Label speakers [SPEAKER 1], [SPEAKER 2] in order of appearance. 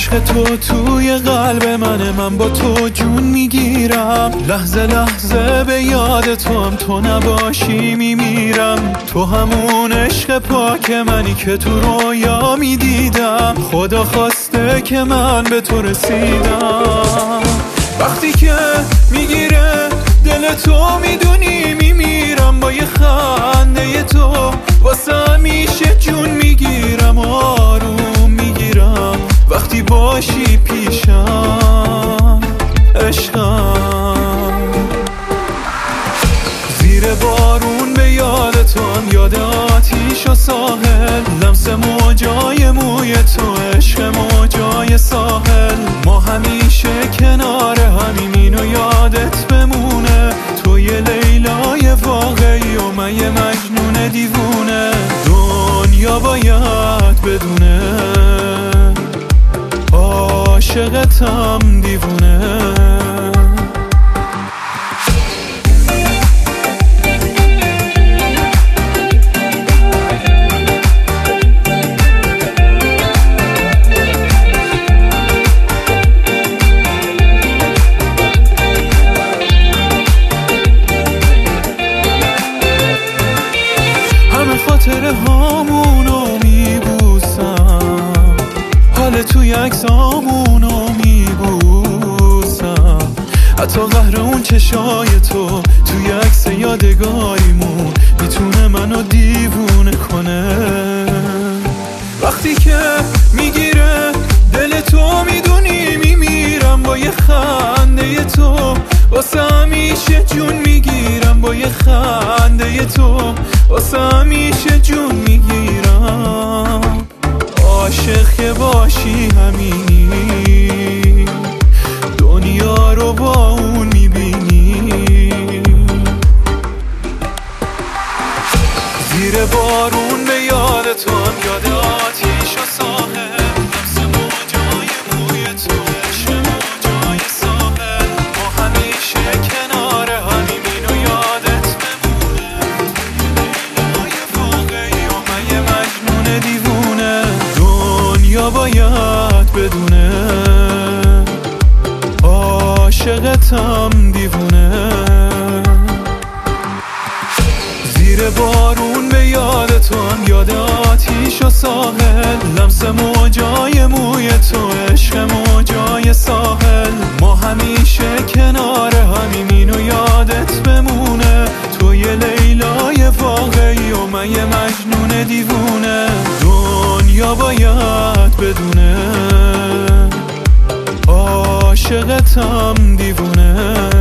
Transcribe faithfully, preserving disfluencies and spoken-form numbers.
[SPEAKER 1] عشق تو توی قلب منه، من با تو جون میگیرم. لحظه لحظه به یاد تو هم، تو نباشی میمیرم. تو همون عشق پاک منی که تو رویا میدیدم. خدا خواسته که من به تو رسیدم. وقتی که میگیره دل تو میدونی میمیرم. با یه خنده تو واسه همیشه جون میگیرم. آروم میگیرم وقتی باشی پیشم عشقم. زیر بارون به یاد تو هم، یاد آتیش و ساحل. لمس موجای موی تو، عشق موجای ساحل. ما همیشه کنار همیم، اینو یادت بمونه. تو یه لیلای واقعی و من یه مجنون دیوونه. دنیا باید بدونه عاشقتم دیوونه. خاطره هامونو میبوسم، حال توی عکسامونو میبوسم. حتی قهر اون چشای تو توی عکس یادگاریمون میتونه منو دیوونه کنه. وقتی که میگیره دل تو میدونی میمیرم. با یه خنده تو واسه همیشه جون میگیرم. با یه خنده تو واسه همیشه جون میگیرم. عاشق که باشی همینی، دنیا رو با اون میبینی. زیر بارون به یاد تو هم، یاد آتیش و ساحل. لمس موجای موی تو، عشق موجای ساحل. ما همیشه کنار همیم، اینو یادت بمونه. لیلای واقعی و من یه مجنون دیوونه. دنیا باید بدونه عاشقتم دیوونه. زیر بارون به یاد تو هم، یاد آتیش و ساحل. لمس موجای موی تو، عشق موجای ساحل. ما همیشه کنار همیم، اینو یادت بمونه. تو یه لیلای واقعی و من یه مجنون دیوونه. دنیا باید بدونه عاشقتم دیوونه.